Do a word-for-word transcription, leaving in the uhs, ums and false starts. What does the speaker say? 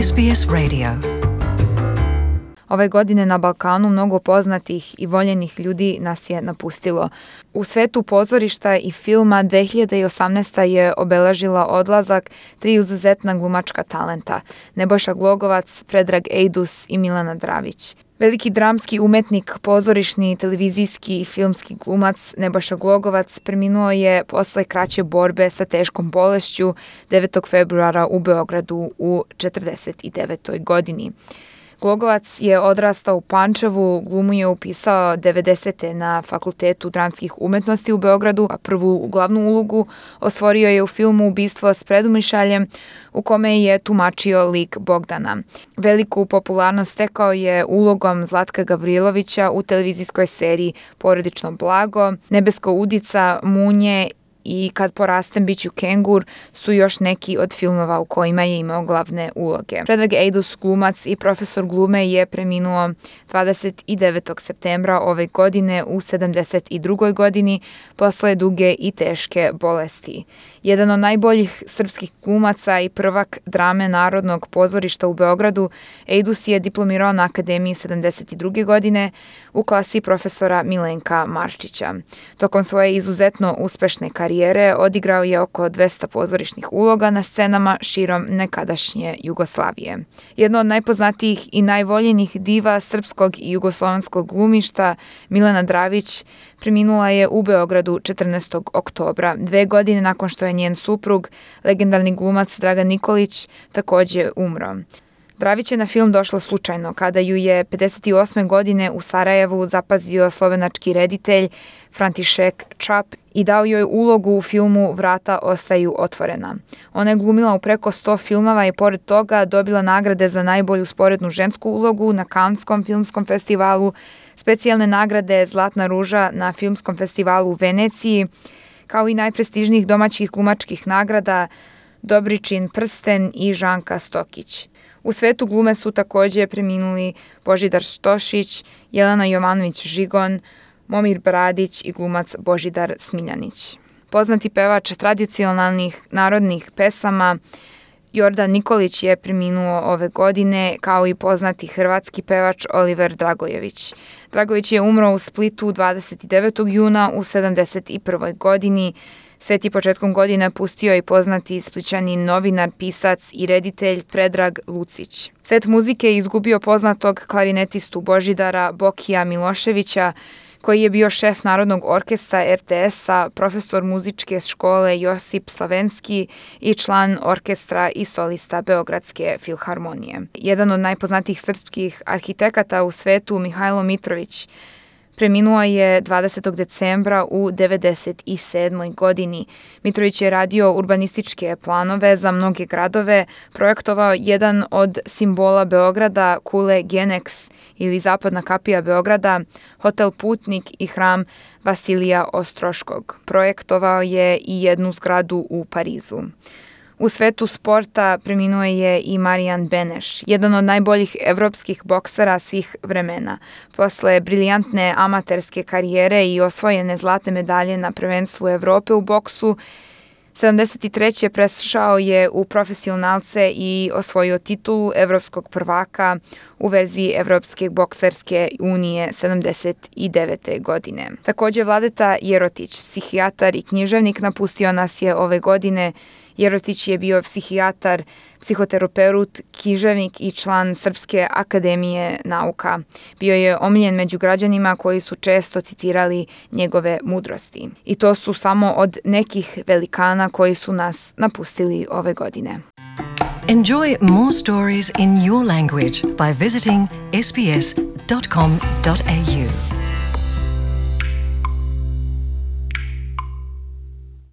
S B S Radio. Ove godine na Balkanu mnogo poznatih i voljenih ljudi nas je napustilo. U svetu pozorišta i filma dve hiljade osamnaesta. je obeležila odlazak tri izuzetna glumačka talenta: Nebojša Glogovac, Predrag Ejdus i Milena Dravić. Veliki dramski umetnik, pozorišni, televizijski i filmski glumac Nebojša Glogovac preminuo je posle kraće borbe sa teškom bolešću devetog februara u Beogradu u četrdeset devetoj godini. Glogovac je odrastao u Pančevu, glumu je upisao devedesete. na Fakultetu dramskih umetnosti u Beogradu, a prvu glavnu ulogu osvorio je u filmu Ubistvo s predumišljajem, u kome je tumačio lik Bogdana. Veliku popularnost stekao je ulogom Zlatka Gavrilovića u televizijskoj seriji Porodično blago, Nebesko udica, Munje i Kad porastem biću kengur su još neki od filmova u kojima je imao glavne uloge. Predrag Ejdus, glumac i profesor glume, je preminuo dvadeset devetog septembra ove godine u sedamdeset drugoj godini posle duge i teške bolesti. Jedan od najboljih srpskih glumaca i prvak drame Narodnog pozorišta u Beogradu, Ejdus je diplomirao na Akademiji sedamdeset druge. godine u klasi profesora Milenka Marčića. Tokom svoje izuzetno uspešne karijere odigrao je oko dvesta pozorišnih uloga na scenama širom nekadašnje Jugoslavije. Jedna od najpoznatijih i najvoljenih diva srpskog i jugoslovenskog glumišta, Milena Dravić, preminula je u Beogradu četrnaestog oktobra, dve godine nakon što je njen suprug, legendarni glumac Dragan Nikolić, takođe umro. Dravić je na film došla slučajno kada ju je pedeset osme. godine u Sarajevu zapazio slovenački reditelj František Čap i dao joj ulogu u filmu Vrata ostaju otvorena. Ona je glumila u preko sto filmova i pored toga dobila nagrade za najbolju sporednu žensku ulogu na Kanskom filmskom festivalu, specijalne nagrade Zlatna ruža na filmskom festivalu u Veneciji, kao i najprestižnijih domaćih glumačkih nagrada Dobričin prsten i Žanka Stokić. U svetu glume su takođe preminuli Božidar Stošić, Jelena Jovanović-Žigon, Momir Bradić i glumac Božidar Smiljanić. Poznati pevač tradicionalnih narodnih pesama Jordan Nikolić je preminuo ove godine, kao i poznati hrvatski pevač Oliver Dragojević. Dragojević je umro u Splitu dvadeset devetog juna u sedamdeset prvoj. godini. Svet je početkom godine pustio i poznati Splićanin novinar, pisac i reditelj Predrag Lucić. Svet muzike je izgubio poznatog klarinetistu Božidara Bokija Miloševića, koji je bio šef Narodnog orkestra R T S-a, profesor muzičke škole Josip Slavenski i član orkestra i solista Beogradske filharmonije. Jedan od najpoznatijih srpskih arhitekata u svetu, Mihajlo Mitrović, preminuo je dvadesetog decembra u devedeset sedmoj. godini. Mitrović je radio urbanističke planove za mnoge gradove, projektovao jedan od simbola Beograda, kule Genex ili Zapadna kapija Beograda, hotel Putnik i hram Vasilija Ostroškog. Projektovao je i jednu zgradu u Parizu. U svetu sporta preminuo je i Marijan Beneš, jedan od najboljih evropskih boksera svih vremena. Posle briljantne amaterske karijere i osvojene zlatne medalje na prvenstvu Evrope u boksu, sedamdeset treće. prešao je u profesionalce i osvojio titulu evropskog prvaka u verziji Evropske bokserske unije sedamdeset devete. godine. Takođe, Vladeta Jerotić, psihijatar i književnik, napustio nas je ove godine. Jerotić je bio psihijatar, psihoterapeut, književnik i član Srpske akademije nauka. Bio je omiljen među građanima koji su često citirali njegove mudrosti. I to su samo od nekih velikana koji su nas napustili ove godine. Enjoy more stories in your language by visiting s b s dot com dot a u.